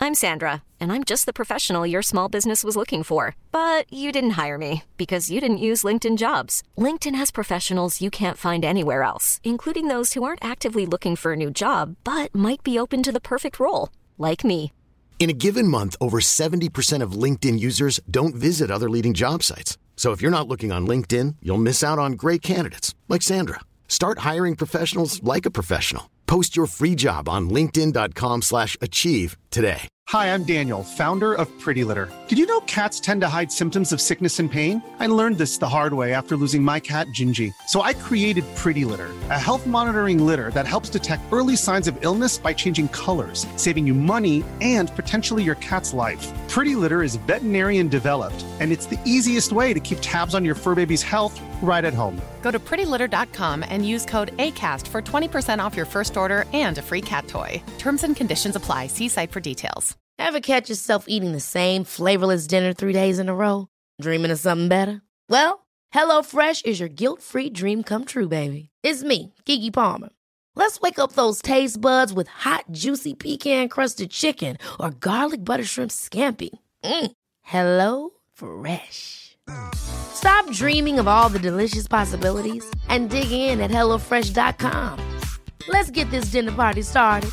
I'm Sandra, and I'm just the professional your small business was looking for. But you didn't hire me because you didn't use LinkedIn Jobs. LinkedIn has professionals you can't find anywhere else, including those who aren't actively looking for a new job, but might be open to the perfect role, like me. In a given month, over 70% of LinkedIn users don't visit other leading job sites. So if you're not looking on LinkedIn, you'll miss out on great candidates like Sandra. Start hiring professionals like a professional. Post your free job on linkedin.com/achieve today. Hi, I'm Daniel, founder of Pretty Litter. Did you know cats tend to hide symptoms of sickness and pain? I learned this the hard way after losing my cat, Gingy. So I created Pretty Litter, a health monitoring litter that helps detect early signs of illness by changing colors, saving you money and potentially your cat's life. Pretty Litter is veterinarian developed, and it's the easiest way to keep tabs on your fur baby's health right at home. Go to prettylitter.com and use code ACAST for 20% off your first order and a free cat toy. Terms and conditions apply. See site for details. Ever catch yourself eating the same flavorless dinner 3 days in a row? Dreaming of something better? Well, HelloFresh is your guilt-free dream come true, baby. It's me, Keke Palmer. Let's wake up those taste buds with hot, juicy pecan-crusted chicken or garlic butter shrimp scampi. Hello Fresh. Stop dreaming of all the delicious possibilities and dig in at HelloFresh.com. Let's get this dinner party started.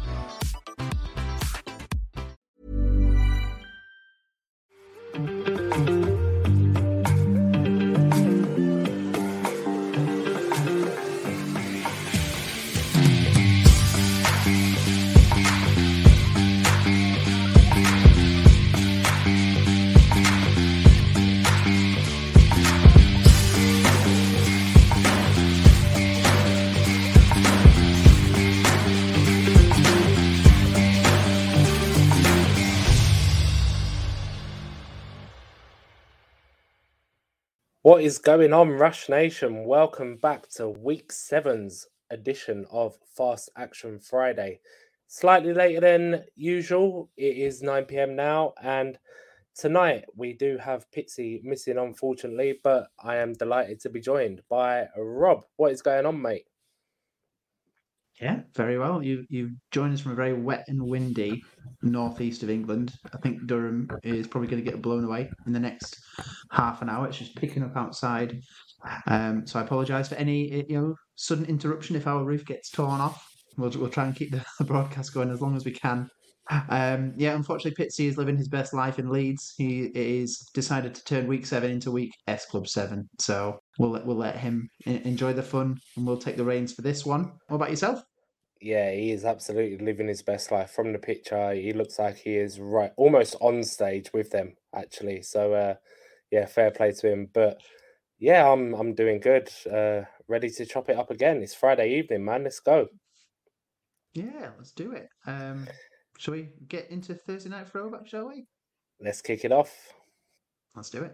What is going on, Rush Nation? Welcome back to Week 7's edition of Fast Action Friday. Slightly later than usual. It is 9 p.m. now, and tonight we do have Pitsy missing, unfortunately, but I am delighted to be joined by Rob. What is going on, mate? Yeah, very well. You've joined us from a very wet and windy northeast of England. I think Durham is probably going to get blown away in the next half an hour. It's just picking up outside. So I apologise for any sudden interruption if our roof gets torn off. We'll try and keep the broadcast going as long as we can. Unfortunately, Pitsy is living his best life in Leeds. He is decided to turn Week 7 into Week S Club 7. So we'll let him enjoy the fun, and we'll take the reins for this one. What about yourself? Yeah, he is absolutely living his best life. From the picture, he looks like he is right, almost on stage with them, actually. So, fair play to him. But yeah, I'm doing good. Ready to chop it up again. It's Friday evening, man. Let's go. Yeah, let's do it. Shall we get into Thursday Night Throwback, shall we? Let's kick it off. Let's do it.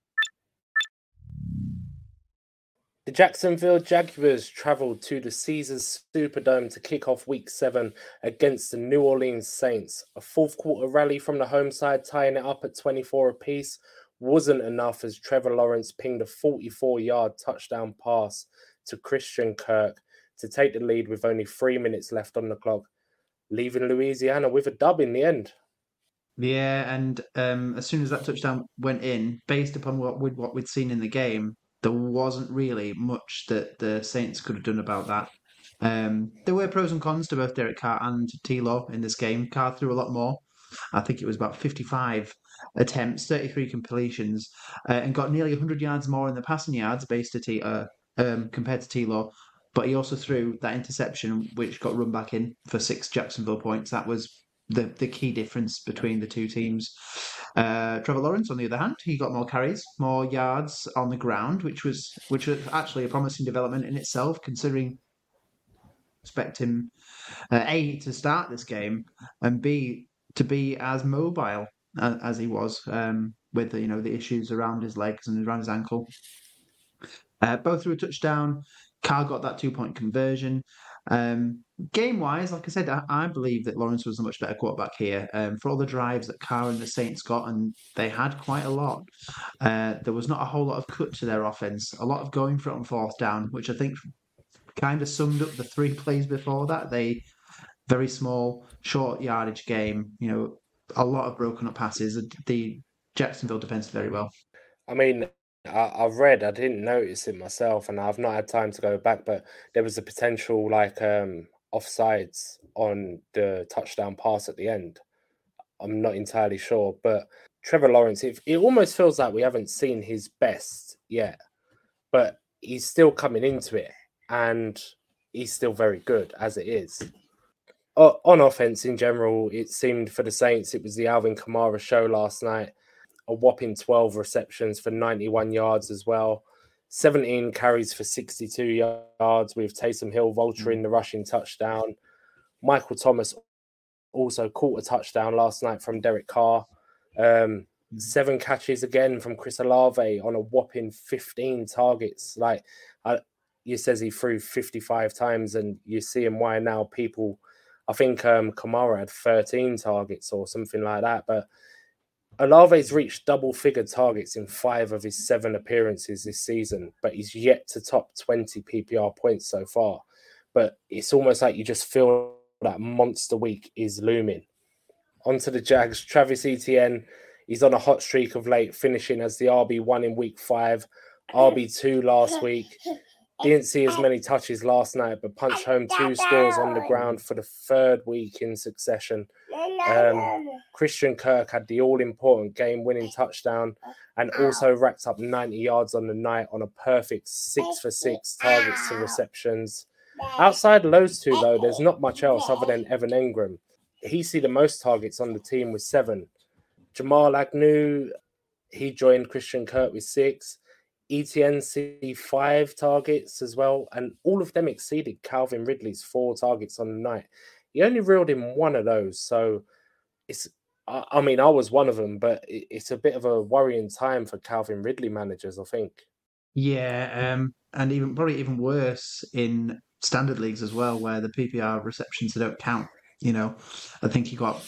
The Jacksonville Jaguars travelled to the Caesars Superdome to kick off Week 7 against the New Orleans Saints. A fourth quarter rally from the home side, tying it up at 24 apiece, wasn't enough as Trevor Lawrence pinged a 44-yard touchdown pass to Christian Kirk to take the lead with only 3 minutes left on the clock, leaving Louisiana with a dub in the end. Yeah, and as soon as that touchdown went in, based upon what we'd seen in the game, there wasn't really much that the Saints could have done about that. There were pros and cons to both Derek Carr and T-Law in this game. Carr threw a lot more. I think it was about 55 attempts, 33 completions, and got nearly 100 yards more in the passing yards based to compared to T-Law. But he also threw that interception, which got run back in for 6 Jacksonville points. That was the key difference between the two teams. Trevor Lawrence, on the other hand, he got more carries, more yards on the ground, which was actually a promising development in itself, considering expect him A, to start this game, and B, to be as mobile as he was with the issues around his legs and around his ankle. Both threw a touchdown. Carr got that 2-point conversion. Game-wise, like I said, I believe that Lawrence was a much better quarterback here. For all the drives that Carr and the Saints got, and they had quite a lot, there was not a whole lot of cut to their offense. A lot of going for it on fourth down, which I think kind of summed up the 3 plays before that. They very small, short yardage game. A lot of broken up passes. The Jacksonville defends very well. I mean, I've read, I didn't notice it myself, and I've not had time to go back, but there was a potential offsides on the touchdown pass at the end. I'm not entirely sure, but Trevor Lawrence, it almost feels like we haven't seen his best yet, but he's still coming into it, and he's still very good as it is. On offense in general, it seemed for the Saints, it was the Alvin Kamara show last night. A whopping 12 receptions for 91 yards as well. 17 carries for 62 yards with Taysom Hill vulturing the rushing touchdown. Michael Thomas also caught a touchdown last night from Derek Carr. 7 catches again from Chris Olave on a whopping 15 targets. You says he threw 55 times, and you see him why now people... I think Kamara had 13 targets or something like that, but Olave's reached double-figure targets in 5 of his 7 appearances this season, but he's yet to top 20 PPR points so far. But it's almost like you just feel that monster week is looming. Onto the Jags, Travis Etienne, he's on a hot streak of late, finishing as the RB1 in week 5, RB2 last week. Didn't see as many touches last night, but punched home 2 scores on the ground for the 3rd week in succession. Christian Kirk had the all-important game-winning touchdown and also racked up 90 yards on the night on a perfect 6 for 6 targets to receptions. Outside of those two, though, there's not much else other than Evan Engram. He see the most targets on the team with 7. Jamal Agnew, he joined Christian Kirk with 6. Etienne see 5 targets as well, and all of them exceeded Calvin Ridley's 4 targets on the night. He only reeled in 1 of those, so I was one of them, but it's a bit of a worrying time for Calvin Ridley managers, I think. Yeah, and probably even worse in standard leagues as well, where the PPR receptions don't count. I think he got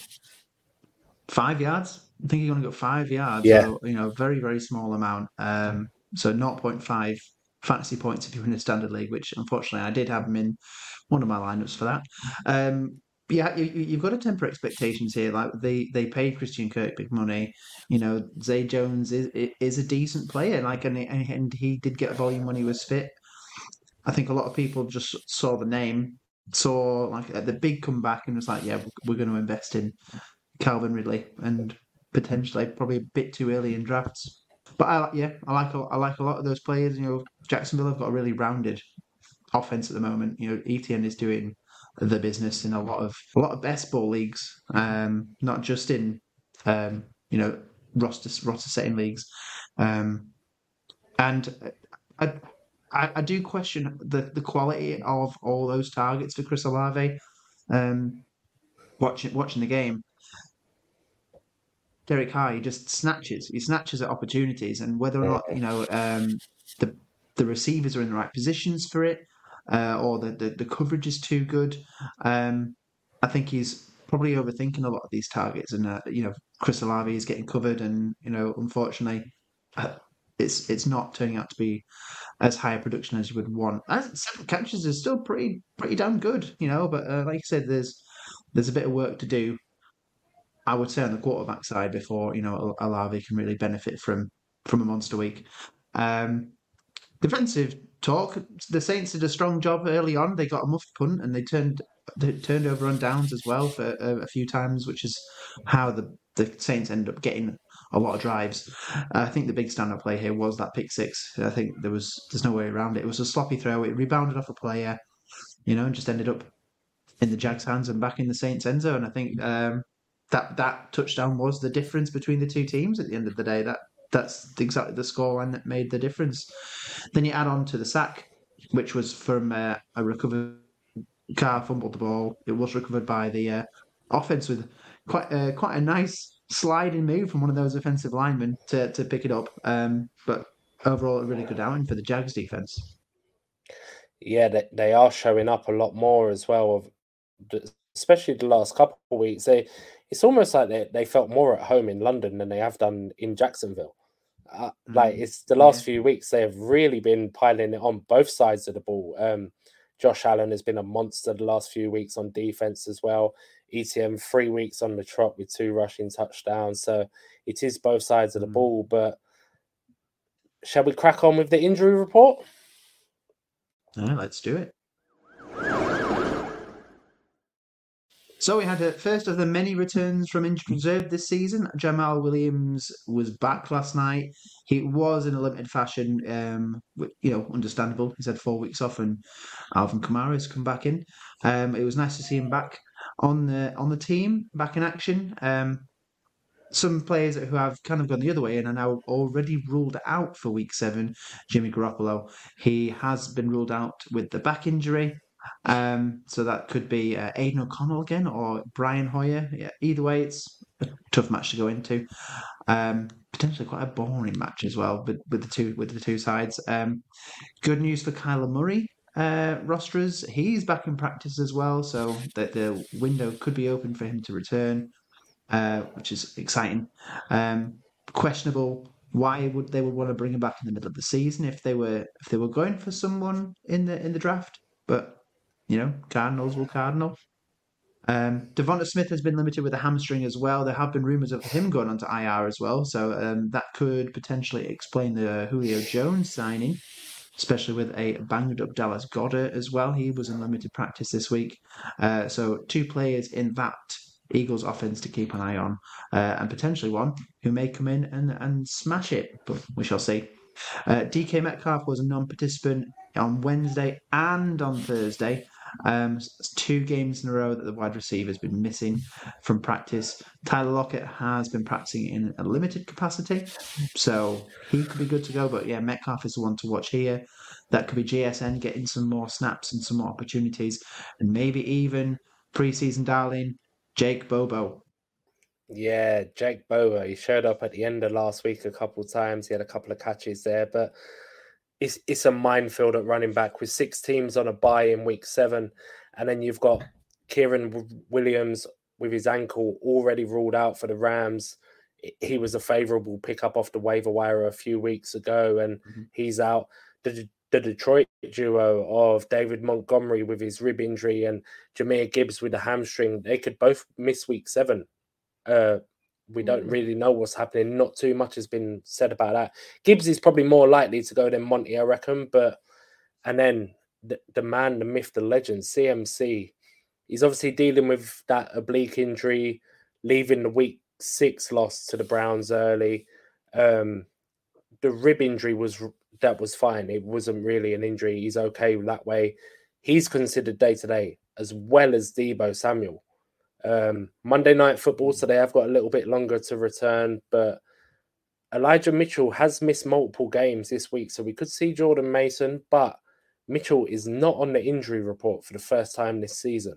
5 yards. I think he only got 5 yards. Yeah. So, very, very small amount. So 0.5 fantasy points if you're in a standard league, which unfortunately I did have him in one of my lineups for that. Yeah, you've got to temper expectations here. Like they paid Christian Kirk big money. Zay Jones is a decent player. And he did get volume when he was fit. I think a lot of people just saw the name, saw the big comeback, and was like, yeah, we're going to invest in Calvin Ridley, and potentially probably a bit too early in drafts. But I like a lot of those players. Jacksonville have got a really rounded offense at the moment. Etienne is doing the business in a lot of best ball leagues, not just in roster setting leagues. And I do question the quality of all those targets for Chris Olave. Watching the game, Derek Carr, he just snatches at opportunities, and whether or not the receivers are in the right positions for it, or the coverage is too good. I think he's probably overthinking a lot of these targets, and Chris Olave is getting covered, and unfortunately, it's not turning out to be as high a production as you would want. 7 catches is still pretty damn good, but like you said, there's a bit of work to do, I would say, on the quarterback side before Olave can really benefit from a monster week. Defensive talk. The Saints did a strong job early on. They got a muffed punt and they turned over on downs as well for a few times, which is how the Saints ended up getting a lot of drives. I think the big stand-up play here was that pick 6. I think there's no way around it. It was a sloppy throw. It rebounded off a player, and just ended up in the Jags' hands and back in the Saints' end zone. I think that touchdown was the difference between the two teams at the end of the day. That's exactly the scoreline that made the difference. Then you add on to the sack, which was from a recovered Carr fumbled the ball. It was recovered by the offense with quite a nice sliding move from one of those offensive linemen to pick it up. But overall, a really good outing for the Jags defense. Yeah, they are showing up a lot more as well, especially the last couple of weeks. It's almost like they felt more at home in London than they have done in Jacksonville. It's the last few weeks they have really been piling it on both sides of the ball. Josh Allen has been a monster the last few weeks on defense as well. ETM 3 weeks on the trot with 2 rushing touchdowns. So it is both sides of the ball. But shall we crack on with the injury report? Yeah, let's do it. So we had a first of the many returns from injured reserve this season. Jamal Williams was back last night. He was in a limited fashion, understandable. He's had 4 weeks off, and Alvin Kamara has come back in. It was nice to see him back on the team, back in action. Some players who have kind of gone the other way and are now already ruled out for week 7. Jimmy Garoppolo, he has been ruled out with the back injury. So that could be Aidan O'Connell again or Brian Hoyer. Yeah, either way, it's a tough match to go into. Potentially quite a boring match as well, but with the two sides. Good news for Kyler Murray. Rosters, he's back in practice as well, so the window could be open for him to return, which is exciting. Questionable why they would want to bring him back in the middle of the season if they were going for someone in the draft, but Cardinals will Cardinal. Devonta Smith has been limited with a hamstring as well. There have been rumours of him going onto IR as well, so that could potentially explain the Julio Jones signing, especially with a banged up Dallas Goedert as well. He was in limited practice this week. So 2 players in that Eagles offense to keep an eye on, and potentially one who may come in and smash it, but we shall see. DK Metcalf was a non-participant on Wednesday and on Thursday. 2 games in a row that the wide receiver has been missing from practice. Tyler Lockett has been practicing in a limited capacity, so he could be good to go. But yeah, Metcalf is the one to watch here. That could be JSN getting some more snaps and some more opportunities, and maybe even preseason darling Jake Bobo. Yeah, Jake Bobo. He showed up at the end of last week a couple of times. He had a couple of catches there, but it's a minefield at running back with 6 teams on a bye in week 7. And then you've got Kieran Williams with his ankle already ruled out for the Rams. He was a favorable pickup off the waiver wire a few weeks ago, and he's out. The Detroit duo of David Montgomery with his rib injury and Jahmyr Gibbs with a hamstring, they could both miss week 7. We don't really know what's happening. Not too much has been said about that. Gibbs is probably more likely to go than Monty, I reckon. And then the man, the myth, the legend, CMC, he's obviously dealing with that oblique injury, leaving the week 6 loss to the Browns early. The rib injury was fine. It wasn't really an injury. He's okay that way. He's considered day-to-day, as well as Deebo Samuel. Monday Night Football, so they have got a little bit longer to return, but Elijah Mitchell has missed multiple games this week, so we could see Jordan Mason, but Mitchell is not on the injury report for the first time this season,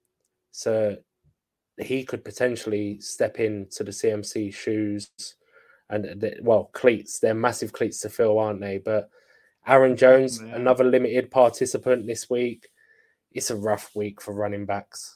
so he could potentially step into the CMC shoes and cleats. They're massive cleats to fill, aren't they? But Aaron Jones, another limited participant this week. It's a rough week for running backs.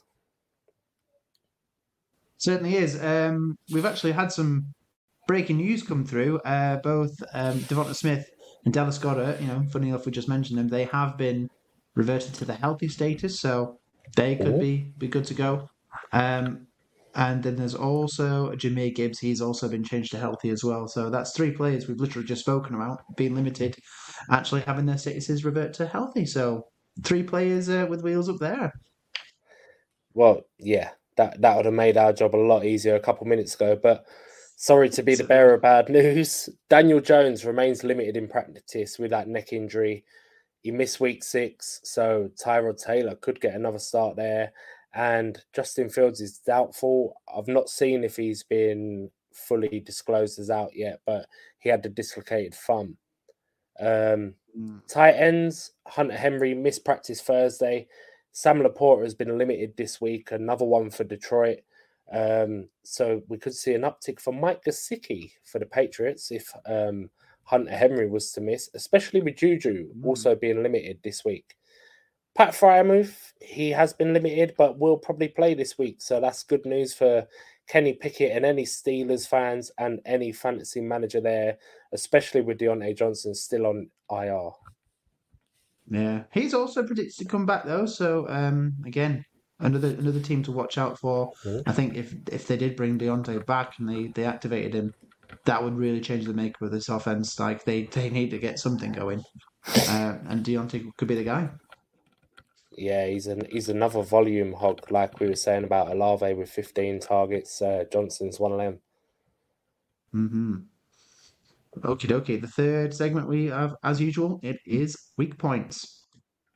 Certainly is. We've actually had some breaking news come through. Both Devonta Smith and Dallas Goedert, funny enough, we just mentioned them. They have been reverted to the healthy status, so they could be good to go. And then there's also Jahmyr Gibbs. He's also been changed to healthy as well. So that's 3 players we've literally just spoken about being limited, actually having their statuses revert to healthy. So 3 players with wheels up there. Well, yeah. That would have made our job a lot easier a couple minutes ago. But sorry to be the bearer of bad news. Daniel Jones remains limited in practice with that neck injury. He missed week 6, so Tyrod Taylor could get another start there. And Justin Fields is doubtful. I've not seen if he's been fully disclosed as out yet, but he had the dislocated thumb. Tight ends, Hunter Henry missed practice Thursday. Sam Laporta has been limited this week, another one for Detroit. So we could see an uptick for Mike Gesicki for the Patriots if Hunter Henry was to miss, especially with Juju also being limited this week. Pat Freiermuth, he has been limited, but will probably play this week. So that's good news for Kenny Pickett and any Steelers fans and any fantasy manager there, especially with Deontay Johnson still on IR. Yeah, he's also predicted to come back though. So again, another team to watch out for. Mhm. I think if they did bring Deontay back and they activated him, that would really change the makeup of this offense. Like they need to get something going, and Deontay could be the guy. Yeah, he's another volume hog, like we were saying about Olave with 15 targets. Johnson's one of them. Mm-hmm. Okie dokie. The third segment we have, as usual, it is weak points.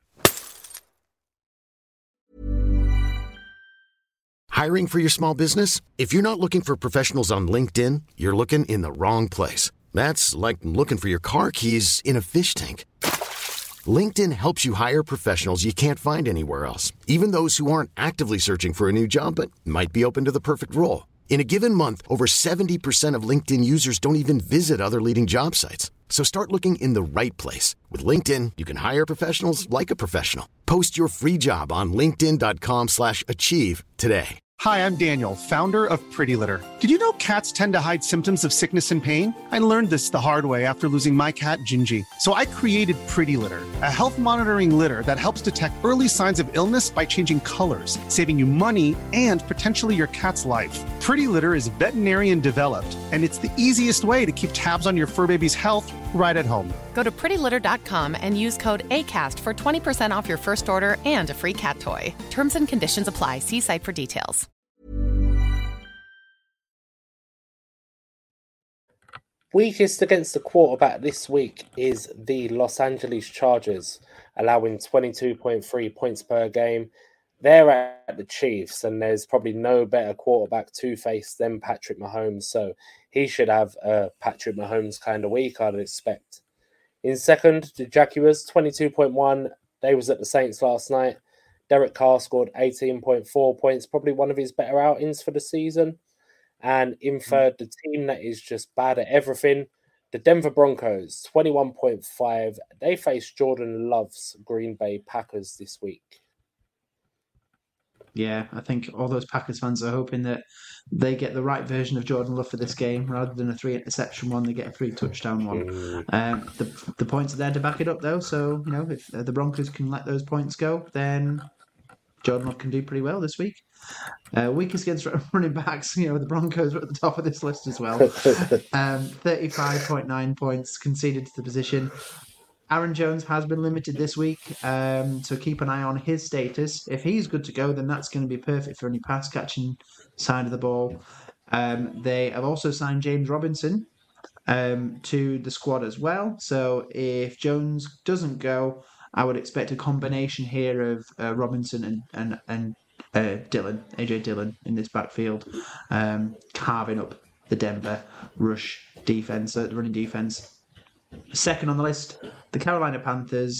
Hiring for your small business? If you're not looking for professionals on LinkedIn, you're looking in the wrong place. That's like looking for your car keys in a fish tank. LinkedIn helps you hire professionals you can't find anywhere else, even those who aren't actively searching for a new job but might be open to the perfect role. In a given month, over 70% of LinkedIn users don't even visit other leading job sites. So start looking in the right place. With LinkedIn, you can hire professionals like a professional. Post your free job on linkedin.com/achieve today. Hi, I'm Daniel, founder of Pretty Litter. Did you know cats tend to hide symptoms of sickness and pain? I learned this the hard way after losing my cat, Gingy. So I created Pretty Litter, a health monitoring litter that helps detect early signs of illness by changing colors, saving you money and potentially your cat's life. Pretty Litter is veterinarian developed, and it's the easiest way to keep tabs on your fur baby's health right at home. Go to prettylitter.com and use code ACAST for 20% off your first order and a free cat toy. Terms and conditions apply. See site for details. Weakest against the quarterback this week is the Los Angeles Chargers, allowing 22.3 points per game. They're at the Chiefs, and there's probably no better quarterback to face than Patrick Mahomes, so he should have a Patrick Mahomes kind of week, I'd expect. In second, the Jaguars, 22.1. They was at the Saints last night. Derek Carr scored 18.4 points, probably one of his better outings for the season. And in third, the team that is just bad at everything, the Denver Broncos, 21.5. They face Jordan Love's Green Bay Packers this week. Yeah, I think all those Packers fans are hoping that they get the right version of Jordan Love for this game rather than a 3-interception one. They get a 3-touchdown one. The points are there to back it up, though. So if the Broncos can let those points go, then Jordan Love can do pretty well this week. Weakest against running backs, the Broncos are at the top of this list as well. 35.9 points conceded to the position. Aaron Jones has been limited this week, so keep an eye on his status. If he's good to go, then that's going to be perfect for any pass-catching side of the ball. They have also signed James Robinson to the squad as well. So if Jones doesn't go, I would expect a combination here of Robinson and AJ Dillon in this backfield, carving up the Denver rush defense, the running defense. Second on the list, the Carolina Panthers,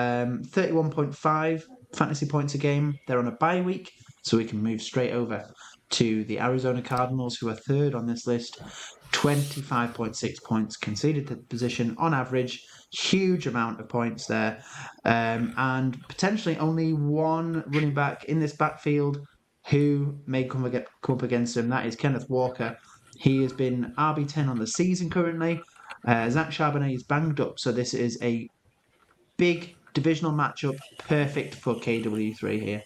31.5 fantasy points a game. They're on a bye week, so we can move straight over to the Arizona Cardinals, who are third on this list. 25.6 points conceded to the position on average. Huge amount of points there. And potentially only one running back in this backfield who may come up against him. That is Kenneth Walker. He has been RB10 on the season currently. Zach Charbonnet is banged up, so this is a big divisional matchup, perfect for KW3 here.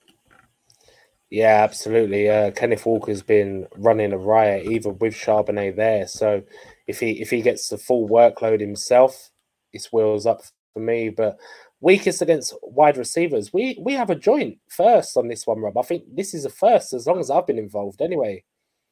Yeah, absolutely. Kenneth Walker's been running a riot, even with Charbonnet there. So if he gets the full workload himself, it's wheels up for me. But weakest against wide receivers, we have a joint first on this one, Rob. I think this is a first, as long as I've been involved anyway.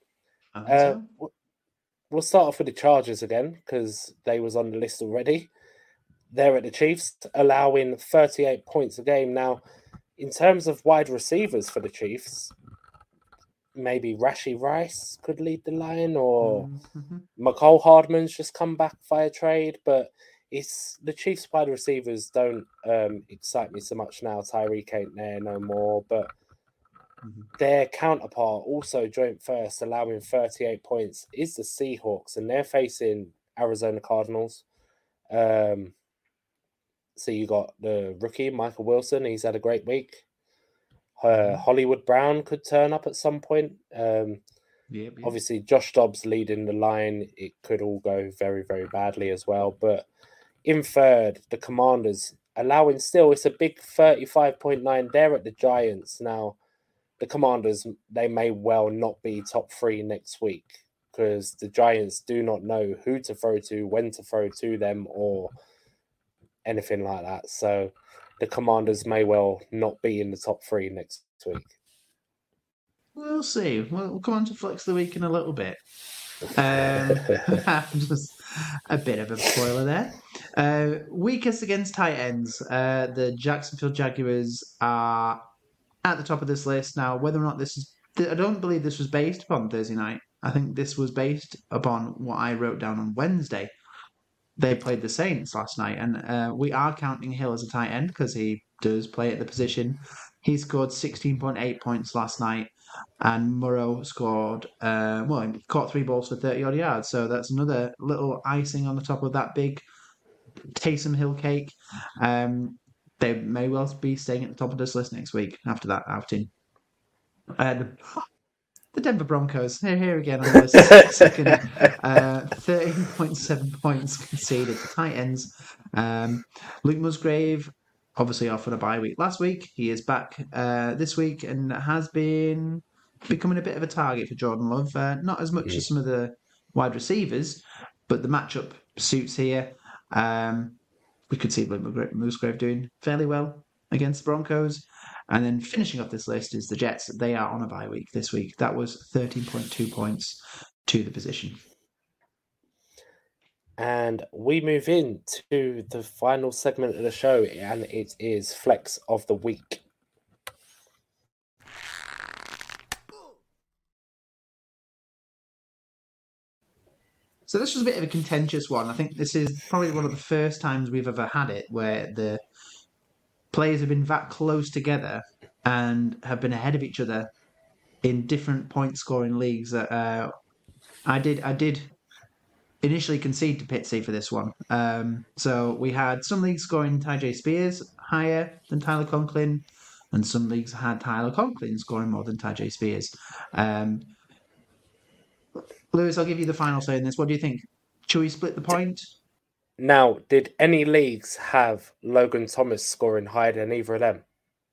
We'll start off with the Chargers again, because they was on the list already. They're at the Chiefs, allowing 38 points a game. Now, in terms of wide receivers for the Chiefs, maybe Rashee Rice could lead the line, or McCole Hardman's just come back via trade. But it's the Chiefs wide receivers don't excite me so much now. Tyreek ain't there no more, but their counterpart, also joint first, allowing 38 points, is the Seahawks, and they're facing Arizona Cardinals. So you got the rookie, Michael Wilson. He's had a great week. Hollywood Brown could turn up at some point. Obviously, Josh Dobbs leading the line. It could all go very, very badly as well. But in third, the Commanders, allowing still, it's a big 35.9 there at the Giants. Now, the Commanders, they may well not be top 3 next week because the Giants do not know who to throw to, when to throw to them, or anything like that. So the Commanders may well not be in the top 3 next week. We'll see. We'll come on to Flex of the Week in a little bit. Just a bit of a spoiler there. Weakest against tight ends. The Jacksonville Jaguars are at the top of this list. Now, whether or not this is... I don't believe this was based upon Thursday night. I think this was based upon what I wrote down on Wednesday. They played the Saints last night, and we are counting Hill as a tight end because he does play at the position. He scored 16.8 points last night, and Murrow scored, he caught 3 balls for 30-odd yards, so that's another little icing on the top of that big Taysom Hill cake. They may well be staying at the top of this list next week after that outing. And the Denver Broncos, here again on the second, 13.7 points conceded to tight ends. Luke Musgrave, obviously off on a bye week last week. He is back this week and has been becoming a bit of a target for Jordan Love. Not as much as some of the wide receivers, but the matchup suits here. We could see Luke Musgrave doing fairly well against the Broncos. And then finishing off this list is the Jets. They are on a bye week this week. That was 13.2 points to the position. And we move into the final segment of the show, and it is Flex of the Week. So this was a bit of a contentious one. I think this is probably one of the first times we've ever had it where the players have been that close together and have been ahead of each other in different point-scoring leagues. I did initially concede to Pitsy for this one. So we had some leagues scoring Tyjae Spears higher than Tyler Conklin, and some leagues had Tyler Conklin scoring more than Tyjae Spears. Lewis, I'll give you the final say in this. What do you think? Should we split the point? Now, did any leagues have Logan Thomas scoring higher than either of them?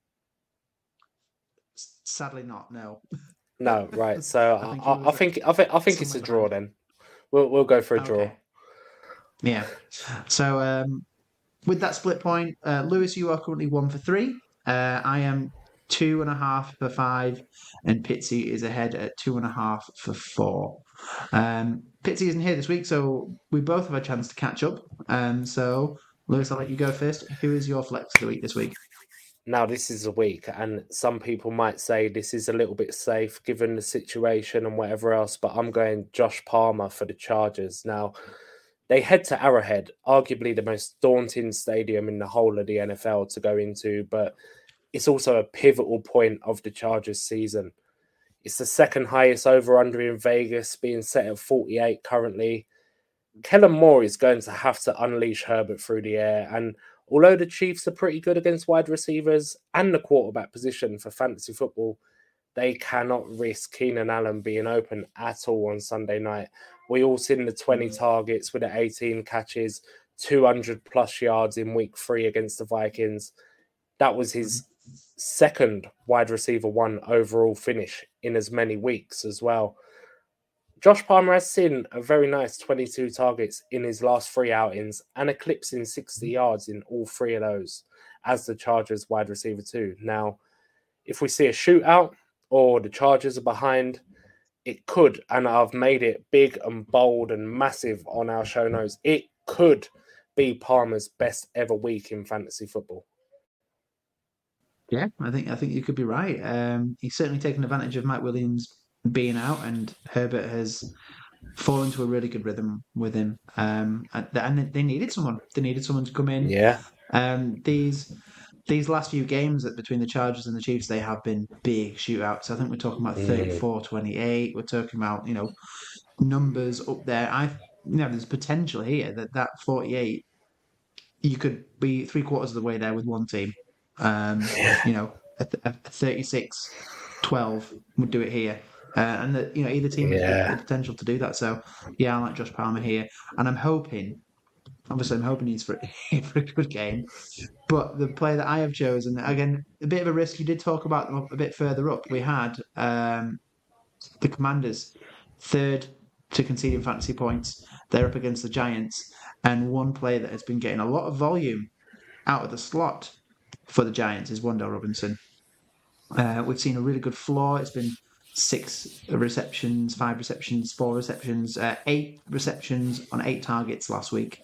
Sadly not, no. No, right. So I think it's a draw then. We'll go for a draw. Yeah. So with that split point, Lewis, you are currently 1 for 3. I am 2.5 for 5, and Pitsy is ahead at 2.5 for 4. Pitsy isn't here this week, so we both have a chance to catch up. So, Lewis, I'll let you go first. Who is your flex of the week this week? Now, this is a week, and some people might say this is a little bit safe given the situation and whatever else, but I'm going Josh Palmer for the Chargers. Now, they head to Arrowhead, arguably the most daunting stadium in the whole of the NFL to go into, but it's also a pivotal point of the Chargers season. It's the second highest over-under in Vegas, being set at 48 currently. Kellen Moore is going to have to unleash Herbert through the air, and although the Chiefs are pretty good against wide receivers and the quarterback position for fantasy football, they cannot risk Keenan Allen being open at all on Sunday night. We all seen the 20 targets with the 18 catches, 200-plus yards in week 3 against the Vikings. That was his second wide receiver 1 overall finish in as many weeks as well. Josh Palmer has seen a very nice 22 targets in his last 3 outings and eclipsing 60 yards in all 3 of those as the Chargers wide receiver 2. Now, if we see a shootout or the Chargers are behind, it could, and I've made it big and bold and massive on our show notes, it could be Palmer's best ever week in fantasy football. Yeah, I think you could be right. He's certainly taken advantage of Mike Williams being out, and Herbert has fallen to a really good rhythm with him. And they needed someone. They needed someone to come in. Yeah. These last few games between the Chargers and the Chiefs, they have been big shootouts. I think we're talking about 34-28. We're talking about, numbers up there. There's potential here that 48, you could be 3/4 of the way there with one team. A 36-12 would do it here. And either team has the potential to do that. So, yeah, I like Josh Palmer here. And I'm hoping Obviously, I'm hoping he's for a good game. But the player that I have chosen, again, a bit of a risk. You did talk about them a bit further up. We had the Commanders, third to conceding fantasy points. They're up against the Giants. And one player that has been getting a lot of volume out of the slot for the Giants is Wan'Dale Robinson. We've seen a really good floor. It's been 6 receptions, 5 receptions, 4 receptions, 8 receptions on 8 targets last week.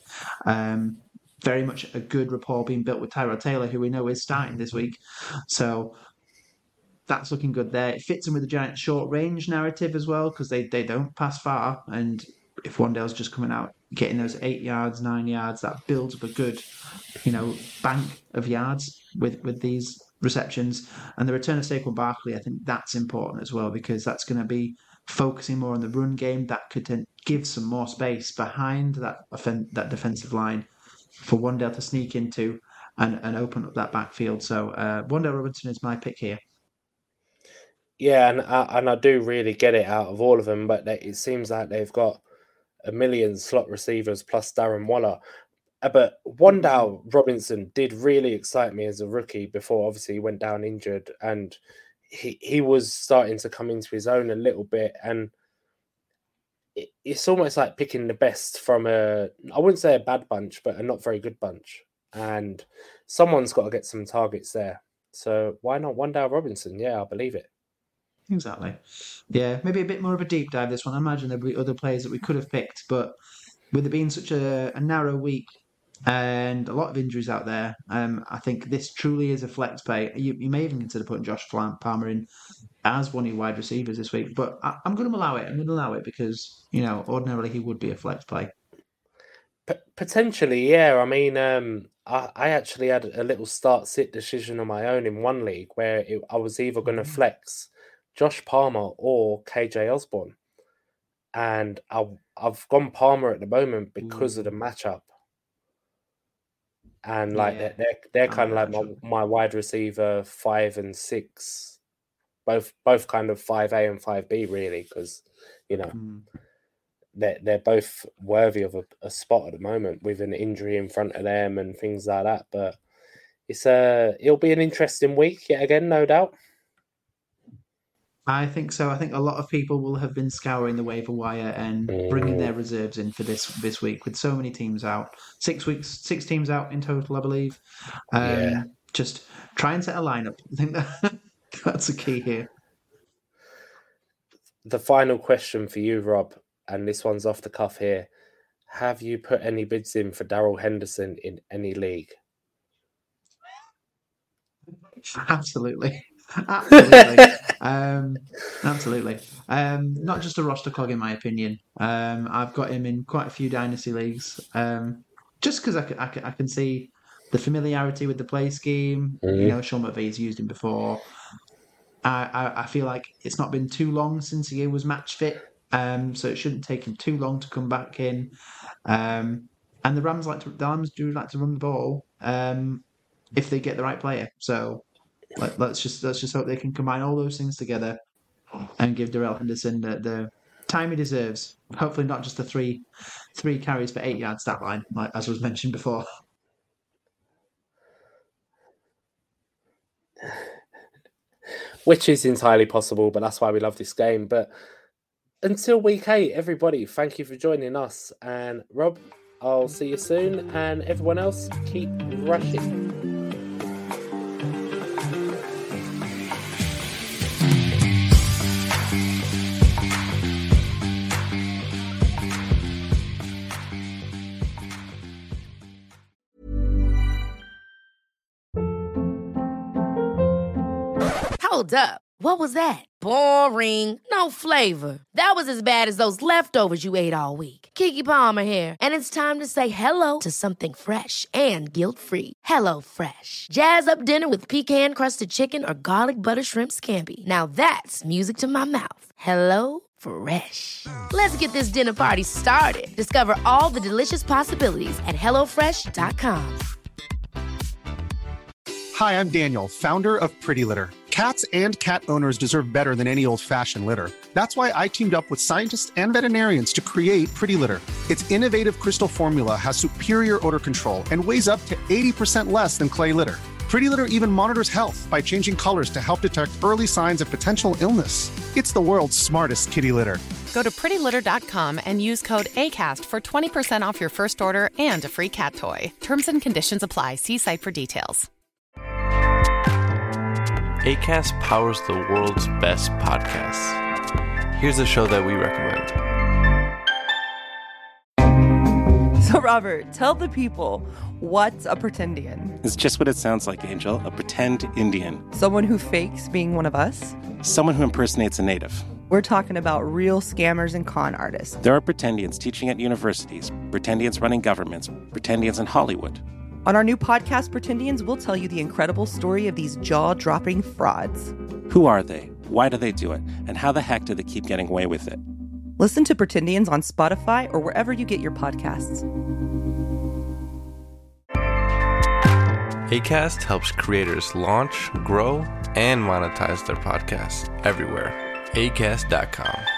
Very much a good rapport being built with Tyrod Taylor, who we know is starting this week. So that's looking good there. It fits in with the Giants' short range narrative as well, because they don't pass far. And if Wan'Dale's just coming out, getting those 8 yards, 9 yards, that builds up a good, bank of yards with these receptions. And the return of Saquon Barkley, I think that's important as well, because that's going to be focusing more on the run game. That could then give some more space behind that defensive line for Wan'Dale to sneak into and open up that backfield. So Wan'Dale Robinson is my pick here. Yeah, and I do really get it out of all of them, but it seems like they've got a million slot receivers plus Darren Waller. But Wan'Dale Robinson did really excite me as a rookie before obviously he went down injured, and he was starting to come into his own a little bit, and it's almost like picking the best from I wouldn't say a bad bunch, but a not very good bunch. And someone's got to get some targets there. So why not Wan'Dale Robinson? Yeah, I believe it. Exactly. Yeah, maybe a bit more of a deep dive this one. I imagine there'll be other players that we could have picked, but with it being such a narrow week and a lot of injuries out there, I think this truly is a flex play. You may even consider putting Josh Palmer in as one of your wide receivers this week, but I'm going to allow it. I'm going to allow it because, ordinarily he would be a flex play. Potentially, yeah. I mean, I actually had a little start-sit decision on my own in one league where I was either going to flex Josh Palmer or KJ Osborne. And I've gone Palmer at the moment because of the matchup. And they're kind of like my wide receiver 5 and 6, both kind of 5A and 5B really, because they're both worthy of a spot at the moment with an injury in front of them and things like that. But it'll be an interesting week yet again, no doubt. I think so. I think a lot of people will have been scouring the waiver wire and bringing their reserves in for this week with so many teams out. 6 teams out in total, I believe. Just try and set a lineup. I think that's the key here. The final question for you, Rob, and this one's off the cuff here. Have you put any bids in for Darrell Henderson in any league? Absolutely. Absolutely. Absolutely. Not just a roster clog, in my opinion. I've got him in quite a few dynasty leagues. Just because I can see the familiarity with the play scheme. Sean McVay's used him before. I feel like it's not been too long since he was match fit, so it shouldn't take him too long to come back in. And the Rams do like to run the ball if they get the right player. So. Let's just hope they can combine all those things together and give Darrell Henderson the time he deserves. Hopefully not just the three carries for 8 yards stat line, as was mentioned before. Which is entirely possible, but that's why we love this game. But until week 8, everybody, thank you for joining us. And Rob, I'll see you soon. And everyone else, keep rushing. Hold up. What was that? Boring. No flavor. That was as bad as those leftovers you ate all week. Keke Palmer here. And it's time to say hello to something fresh and guilt-free. HelloFresh. Jazz up dinner with pecan-crusted chicken or garlic butter shrimp scampi. Now that's music to my mouth. HelloFresh. Let's get this dinner party started. Discover all the delicious possibilities at HelloFresh.com. Hi, I'm Daniel, founder of Pretty Litter. Cats and cat owners deserve better than any old-fashioned litter. That's why I teamed up with scientists and veterinarians to create Pretty Litter. Its innovative crystal formula has superior odor control and weighs up to 80% less than clay litter. Pretty Litter even monitors health by changing colors to help detect early signs of potential illness. It's the world's smartest kitty litter. Go to prettylitter.com and use code ACAST for 20% off your first order and a free cat toy. Terms and conditions apply. See site for details. Acast powers the world's best podcasts. Here's a show that we recommend. So, Robert, tell the people, what's a pretendian? It's just what it sounds like, Angel. A pretend Indian. Someone who fakes being one of us? Someone who impersonates a native. We're talking about real scammers and con artists. There are pretendians teaching at universities, pretendians running governments, pretendians in Hollywood. On our new podcast, Pretendians, we'll tell you the incredible story of these jaw-dropping frauds. Who are they? Why do they do it? And how the heck do they keep getting away with it? Listen to Pretendians on Spotify or wherever you get your podcasts. Acast helps creators launch, grow, and monetize their podcasts everywhere. Acast.com.